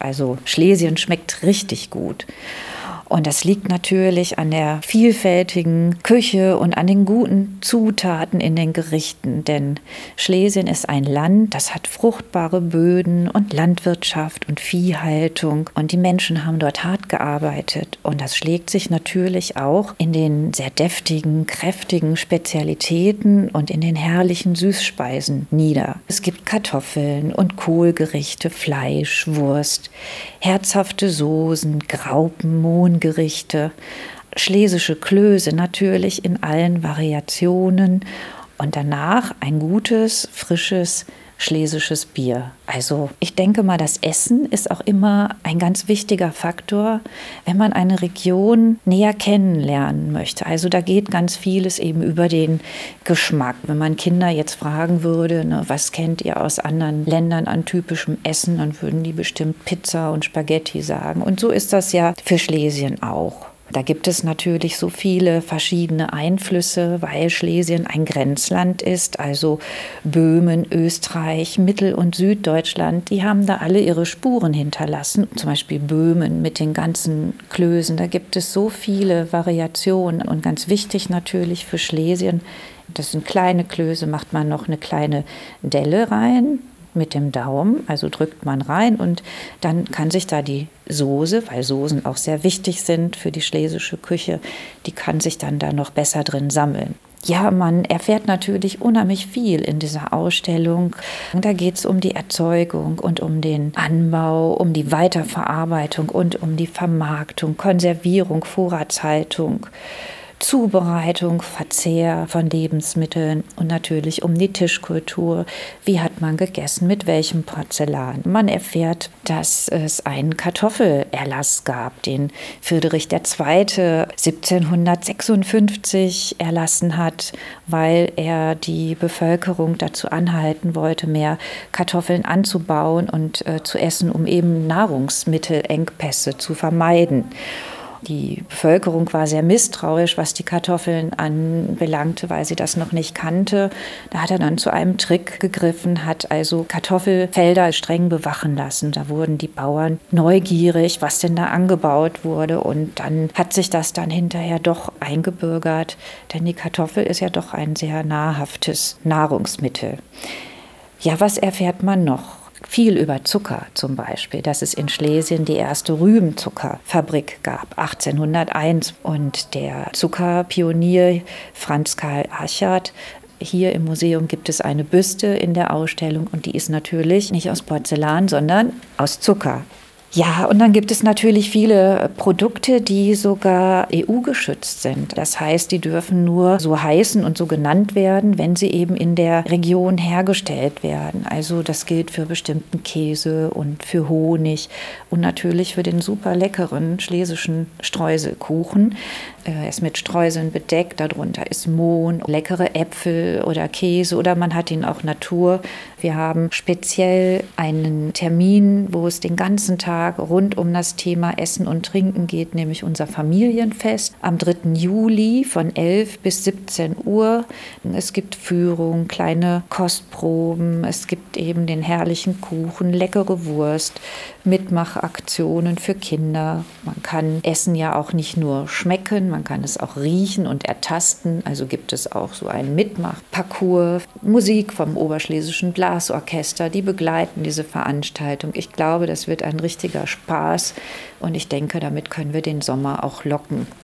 Also Schlesien schmeckt richtig gut. Und das liegt natürlich an der vielfältigen Küche und an den guten Zutaten in den Gerichten. Denn Schlesien ist ein Land, das hat fruchtbare Böden und Landwirtschaft und Viehhaltung. Und die Menschen haben dort hart gearbeitet. Und das schlägt sich natürlich auch in den sehr deftigen, kräftigen Spezialitäten und in den herrlichen Süßspeisen nieder. Es gibt Kartoffeln und Kohlgerichte, Fleisch, Wurst, herzhafte Soßen, Graupen, Mohngerichte, schlesische Klöße natürlich in allen Variationen und danach ein gutes, frisches schlesisches Bier. Also ich denke mal, das Essen ist auch immer ein ganz wichtiger Faktor, wenn man eine Region näher kennenlernen möchte. Also da geht ganz vieles eben über den Geschmack. Wenn man Kinder jetzt fragen würde, ne, was kennt ihr aus anderen Ländern an typischem Essen, dann würden die bestimmt Pizza und Spaghetti sagen. Und so ist das ja für Schlesien auch. Da gibt es natürlich so viele verschiedene Einflüsse, weil Schlesien ein Grenzland ist, also Böhmen, Österreich, Mittel- und Süddeutschland, die haben da alle ihre Spuren hinterlassen. Zum Beispiel Böhmen mit den ganzen Klößen, da gibt es so viele Variationen und ganz wichtig natürlich für Schlesien, das sind kleine Klöße, macht man noch eine kleine Delle rein. Mit dem Daumen, also drückt man rein und dann kann sich da die Soße, weil Soßen auch sehr wichtig sind für die schlesische Küche, die kann sich dann da noch besser drin sammeln. Ja, man erfährt natürlich unheimlich viel in dieser Ausstellung. Da geht es um die Erzeugung und um den Anbau, um die Weiterverarbeitung und um die Vermarktung, Konservierung, Vorratshaltung, Zubereitung, Verzehr von Lebensmitteln und natürlich um die Tischkultur. Wie hat man gegessen, mit welchem Porzellan? Man erfährt, dass es einen Kartoffelerlass gab, den Friedrich II. 1756 erlassen hat, weil er die Bevölkerung dazu anhalten wollte, mehr Kartoffeln anzubauen und zu essen, um eben Nahrungsmittelengpässe zu vermeiden. Die Bevölkerung war sehr misstrauisch, was die Kartoffeln anbelangte, weil sie das noch nicht kannte. Da hat er dann zu einem Trick gegriffen, hat also Kartoffelfelder streng bewachen lassen. Da wurden die Bauern neugierig, was denn da angebaut wurde. Und dann hat sich das dann hinterher doch eingebürgert, denn die Kartoffel ist ja doch ein sehr nahrhaftes Nahrungsmittel. Ja, was erfährt man noch? Viel über Zucker zum Beispiel, dass es in Schlesien die erste Rübenzuckerfabrik gab, 1801. Und der Zuckerpionier Franz Karl Achard, hier im Museum gibt es eine Büste in der Ausstellung und die ist natürlich nicht aus Porzellan, sondern aus Zucker. Ja, und dann gibt es natürlich viele Produkte, die sogar EU-geschützt sind. Das heißt, die dürfen nur so heißen und so genannt werden, wenn sie eben in der Region hergestellt werden. Also das gilt für bestimmten Käse und für Honig und natürlich für den super leckeren schlesischen Streuselkuchen. Er ist mit Streuseln bedeckt, darunter ist Mohn, leckere Äpfel oder Käse oder man hat ihn auch Natur. Wir haben speziell einen Termin, wo es den ganzen Tag rund um das Thema Essen und Trinken geht, nämlich unser Familienfest am 3. Juli von 11 bis 17 Uhr. Es gibt Führung, kleine Kostproben, es gibt eben den herrlichen Kuchen, leckere Wurst, Mitmachaktionen für Kinder. Man kann Essen ja auch nicht nur schmecken, man kann es auch riechen und ertasten. Also gibt es auch so einen Mitmachparcours, Musik vom Oberschlesischen Blasorchester, die begleiten diese Veranstaltung. Ich glaube, das wird ein richtiger Spaß und ich denke, damit können wir den Sommer auch locken.